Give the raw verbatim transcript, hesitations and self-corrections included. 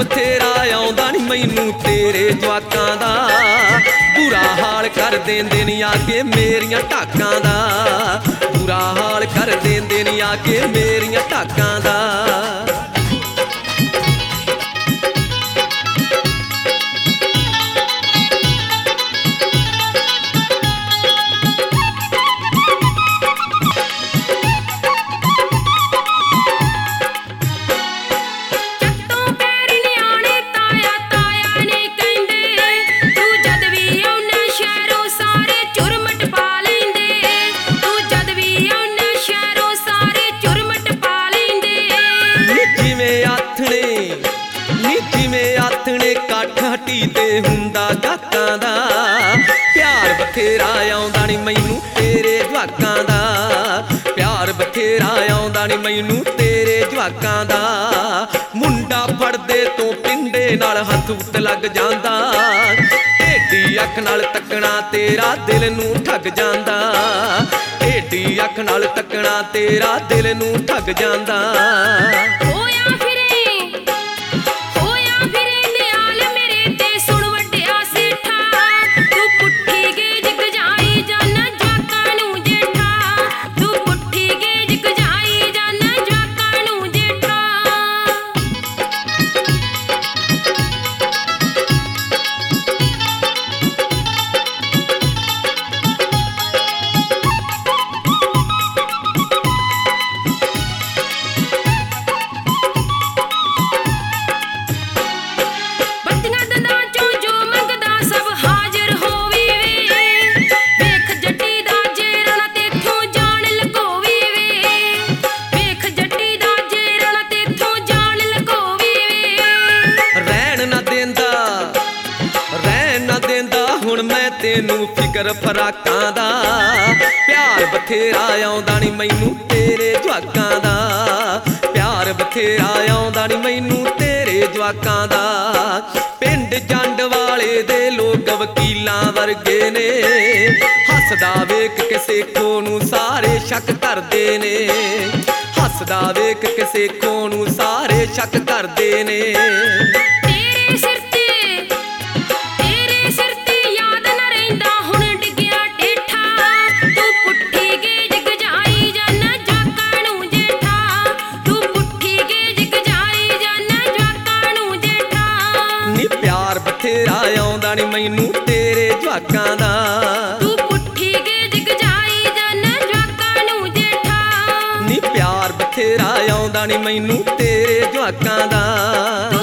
बथेरा आउंदा नी मैनू तेरे जवाकां दा, बुरा हाल कर देंदे नी आके मेरियां ढाकां दा, बुरा हाल कर देंदे नी आके मेरियां ढाकां दा। हटी ते हुंदा गाकां दा, प्यार बथेरा आउंदा नी मैनू तेरे जवाकां दा, प्यार बथेरा आउंदा नी मैनू तेरे जवाकां दा। मुंडा फड़दे तो पिंडे नाल हथ उत्त लग जांदा, ढेडी अख नाल तकना तेरा दिल नू ठग जांदा, ढेडी अख नाल तकना तेरा दिल नू ठग जांदा। तेनू फिकर फराकां दा, प्यार बथेरा आउंदा नी मैनू तेरे जवाकां दा, प्यार बथेरा आउंदा नी मैनू तेरे जवाकां दा। पिंड जंड वाले दे लोग वकीलां वर्गे ने, हसदा वेख के सेखो नू सारे शक करदे ने, हसदा वेख के सेखो नू सारे शक करदे ने। बथेरा आउंदा नी मैनू तेरे जवाकां दा, तू पुट्ठी गेज गजाई जाना जवाकां नू जेठा, नी प्यार बथेरा आउंदा नी मैनू तेरे जवाकां दा।